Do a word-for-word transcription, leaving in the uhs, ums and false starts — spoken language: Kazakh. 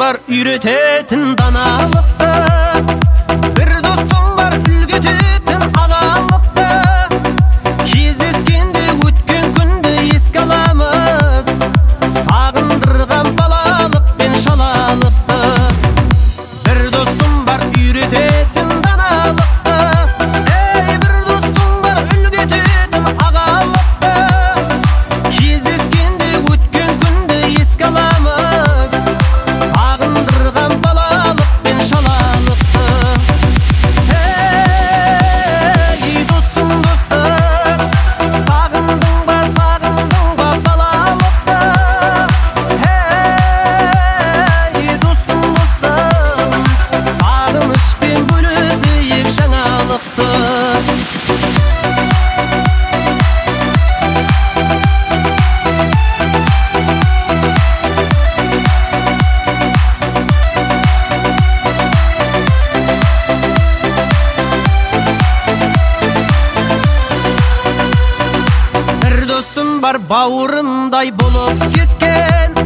var үйрететін даналықты, бір достым бар үлгететін ағалықты. Кездескенде өткен күнді еске аламыз, сағындырған балалық пен шалалықты. Бір достым бар үйрететін даналықты, ей, бір достым бар үлгететін ағалықты. Кездескенде өткен күнді еске аламыз, сағындырған балалық пен шалалықты. Ей, достым, достым, сағындың ба, сағындың ба балалықты? Ей, достым, достым, сағынышпен бөлісейік жаңалықты. Бір достым бар бауырымдай болып кеткен,